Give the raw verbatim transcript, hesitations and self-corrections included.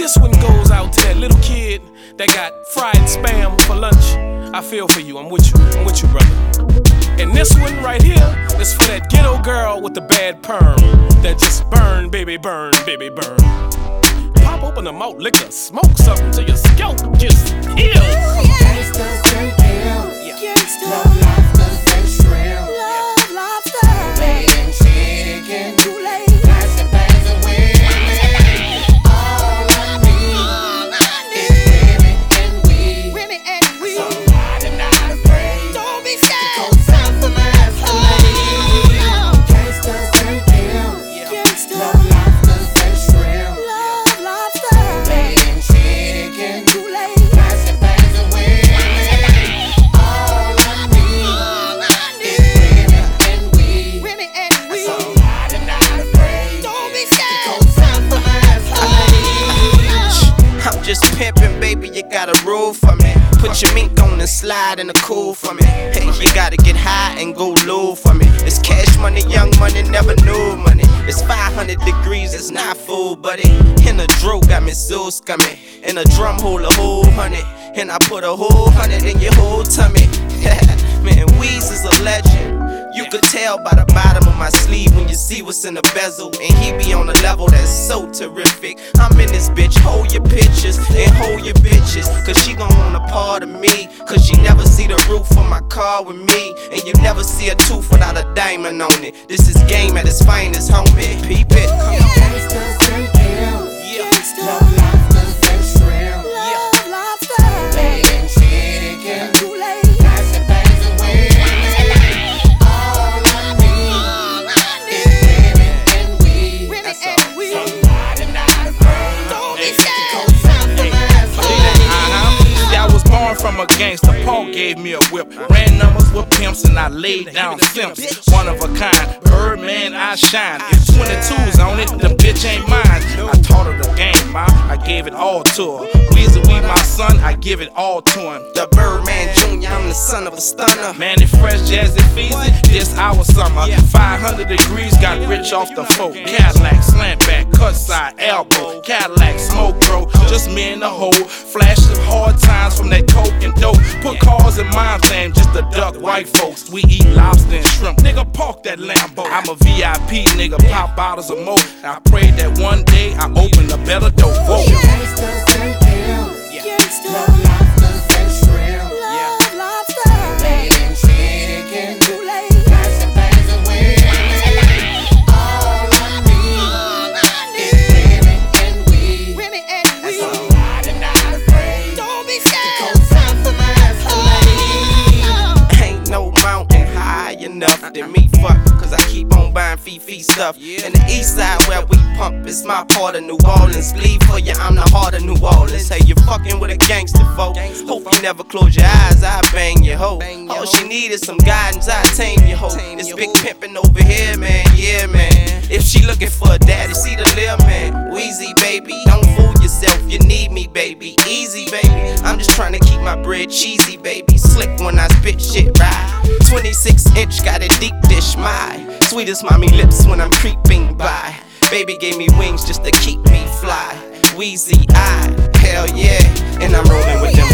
this one goes out to that little kid that got fried spam for lunch. I feel for you, I'm with you, I'm with you, brother. And this one right here is for that ghetto girl with the bad perm that just burn, baby, burn, baby, burn. Pop open the mouth, liquor, smoke something till your scalp just heals. Gangsters and pills, Yeah. love lobsters and shrimp, Love lobster. filet and chicken, Too late. lots of things and women. All I need is Remy and weed. Remy and we. So I'm not afraid. Don't be Go scared. time for my escalade. Gangsters and pills, Gangsta. love lobsters and shrimp, Love lobster. filet and chicken, Too late. lots of things and women. All I need is Remy and weed. Remy and we. So I'm not afraid. Don't be Go scared. time for my escalade. I'm just pimping, baby, you gotta rule for me. Put your mink on and slide in the cool for me. Hey, you gotta get high and go low for me. It's cash money, young money, never knew money. It's five hundred degrees, it's not full, buddy. In a dro got me so scummy. In a drum hole a whole hundred. And I put a whole hundred in your whole tummy. Man, Weez is a legend. You could tell by the bottom of my sleeve when you see what's in the bezel. And he be on a level that's so terrific. I'm in this bitch, hold your pictures and hold your bitches. Cause she gon' want a part of me. Cause you never see the roof of my car with me. And you never see a tooth without a diamond on it. This is game at its finest, homie. Peep it. Gangsters and pills, Gangsta. love lobsters and shrimp, Love lobster. filet and chicken, Too late. lots of things and women. All I need is Remy and weed. Remy and we. I'm not afraid. Don't be Go scared. time for my escalade. Uh-huh. Yeah, I was born from a gangster. Paul gave me a whip. Ran numbers with pimps and I laid down simps. One of a kind. Birdman, I shine. If twenty-two's on it, the bitch ain't mine. I taught her the game, ma. I gave it all to her. Weezy, we my son. I give it all to him. The Birdman Junior, I'm the son of a stunner. Manny Fresh, Jazzy Feezy, this our summer. five hundred degrees, got rich off the folk. Cadillac, slant back, cut side, elbow. Cadillac, smoke bro, just me and the hoe. Flash of hard times from that coke and dope. Put cars in my fame just to duck white folks. We eat lobster and shrimp, nigga, park that Lambo. I'm a V I P, nigga, pop bottles of more. I pray that one day I open a better door. Whoa. Gangsters and pills, Gangsta. love lobsters and shrimp, Love lobster. filet and chicken, Too late. lots of things and women. All I need is Remy and weed. Remy and we. So I'm not afraid. Don't be Go scared. time for my escalade. Ain't no mountain high enough to me fuck. Cause I keep on buying Fifi stuff. In the east side where we pump, it's my part of New Orleans. Bleed for you, I'm the heart of New Orleans. Hey, you fucking with a gangster, folk. Hope you never close your eyes, I bang your hoe. All she need is some guidance, I tame your hoe. It's big pimpin' over here, man, yeah, man. If she looking for a daddy, see the lil' man. Wheezy, baby, don't fool yourself, you need me, baby. Easy, baby, I'm just trying to keep my bread cheesy, baby. Slick when I spit shit right. twenty-six inch, got a deep dish, my sweetest mommy lips when I'm creeping by. Baby gave me wings just to keep me fly. Wheezy, I, hell yeah, and I'm rolling with them